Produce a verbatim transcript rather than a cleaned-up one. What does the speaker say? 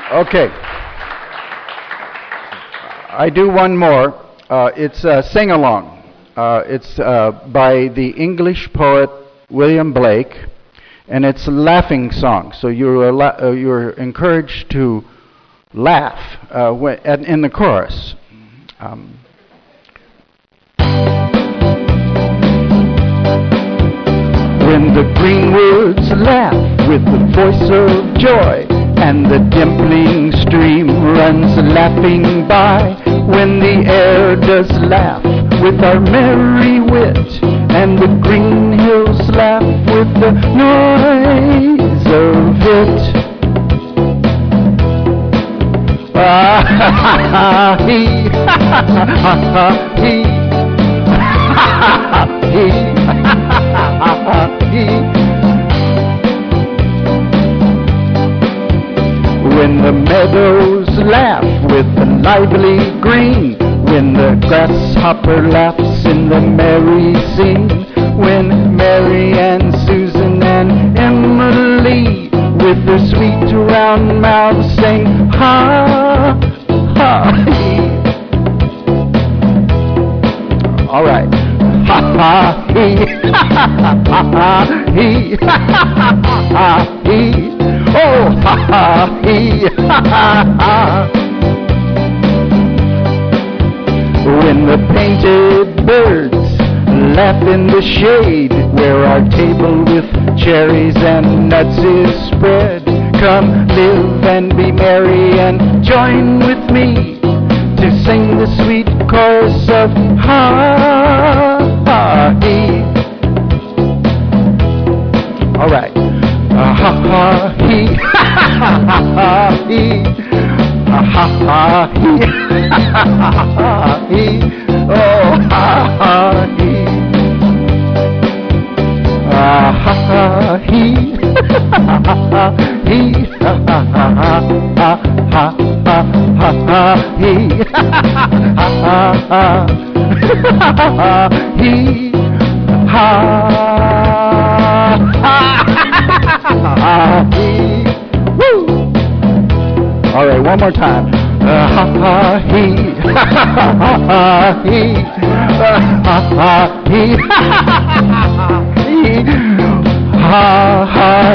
Okay. I do one more. Uh, it's a sing-along. Uh, it's uh, by the English poet William Blake, and it's a laughing song. So you're la- uh, you're encouraged to laugh uh, when, in the chorus. Um, when the greenwoods laugh with the voice of joy, and the dimpling stream runs laughing by, when the air does laugh with our merry wit, and the green hills laugh with the noise of it. Ah ha ha ha hee, ha ha ha hee, ha ha ha hee, ha ha hee. When the meadows laugh with the lively green, when the grasshopper laughs in the merry scene, when Mary and Susan and Emily with their sweet round mouths sing ha ha hee. All right. Ha ha hee, ha ha ha hee, ha ha ha hee. Oh, ha ha, hee, ha ha ha. When the painted birds laugh in the shade, where our table with cherries and nuts is spread, come live and be merry and join with me to sing the sweet chorus of ha ha hee. All right. Ha ha hee, ha ha ha hee, ha ha ha hee, ha ha ha hee, oh ha ha hee, ha ha hee, ha ha hee, ha ha ha ha ha ha hee, ha ha ha hee, ha. Woo! All right, one more time. Uh, ha ha hee, ha ha ha hee, ha ha hee, ha ha ha hee, ha ha.